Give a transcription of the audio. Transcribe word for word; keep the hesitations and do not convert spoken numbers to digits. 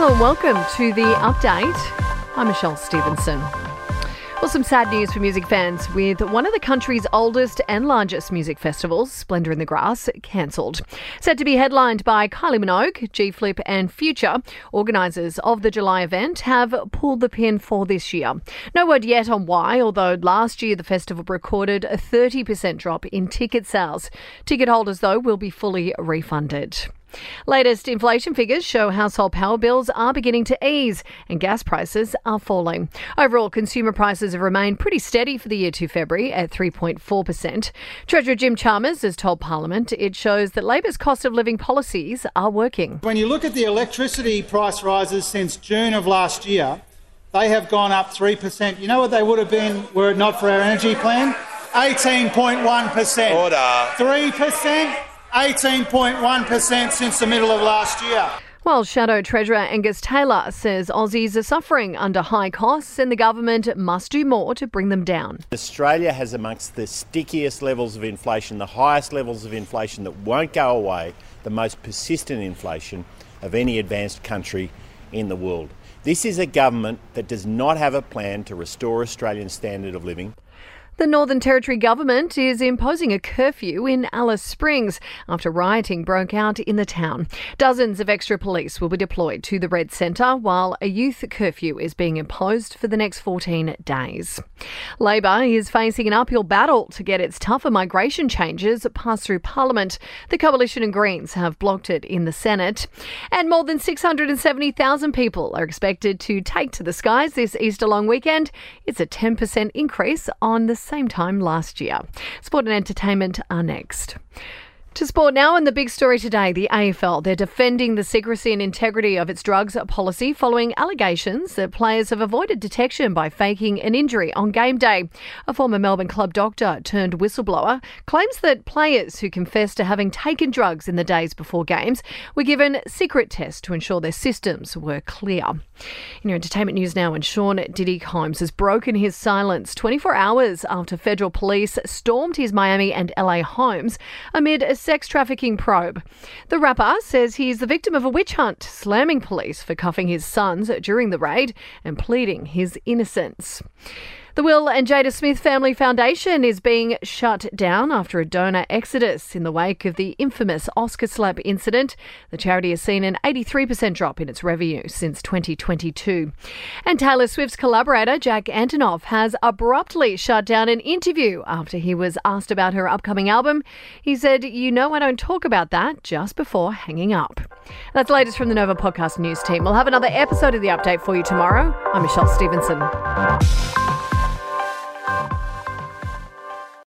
Hello and welcome to the update. I'm Michelle Stevenson. Well, some sad news for music fans with one of the country's oldest and largest music festivals, Splendour in the Grass, cancelled. Set to be headlined by Kylie Minogue, G-Flip and Future, organisers of the July event have pulled the pin for this year. No word yet on why, although last year the festival recorded a thirty percent drop in ticket sales. Ticket holders, though, will be fully refunded. Latest inflation figures show household power bills are beginning to ease and gas prices are falling. Overall, consumer prices have remained pretty steady for the year to February at three point four percent. Treasurer Jim Chalmers has told Parliament it shows that Labor's cost of living policies are working. When you look at the electricity price rises since June of last year, they have gone up three percent. You know what they would have been were it not for our energy plan? eighteen point one percent. Order. three percent. eighteen point one percent since the middle of last year. Well, Shadow Treasurer Angus Taylor says Aussies are suffering under high costs and the government must do more to bring them down. Australia has amongst the stickiest levels of inflation, the highest levels of inflation that won't go away, the most persistent inflation of any advanced country in the world. This is a government that does not have a plan to restore Australian standard of living. The Northern Territory government is imposing a curfew in Alice Springs after rioting broke out in the town. Dozens of extra police will be deployed to the Red Centre while a youth curfew is being imposed for the next fourteen days. Labor is facing an uphill battle to get its tougher migration changes passed through Parliament. The Coalition and Greens have blocked it in the Senate. And more than six hundred seventy thousand people are expected to take to the skies this Easter long weekend. It's a ten percent increase on the same time last year. Sport and entertainment are next. To sport now, and the big story today, the A F L. They're defending the secrecy and integrity of its drugs policy following allegations that players have avoided detection by faking an injury on game day. A former Melbourne club doctor turned whistleblower claims that players who confessed to having taken drugs in the days before games were given secret tests to ensure their systems were clear. In your entertainment news now, and Sean Diddy Combs has broken his silence twenty-four hours after federal police stormed his Miami and L A homes amid a sex trafficking probe. The rapper says he's the victim of a witch hunt, slamming police for cuffing his sons during the raid and pleading his innocence. The Will and Jada Smith Family Foundation is being shut down after a donor exodus in the wake of the infamous Oscar slap incident. The charity has seen an eighty-three percent drop in its revenue since twenty twenty-two. And Taylor Swift's collaborator Jack Antonoff has abruptly shut down an interview after he was asked about her upcoming album. He said, "You know I don't talk about that," just before hanging up. That's the latest from the Nova Podcast News team. We'll have another episode of The Update for you tomorrow. I'm Michelle Stevenson.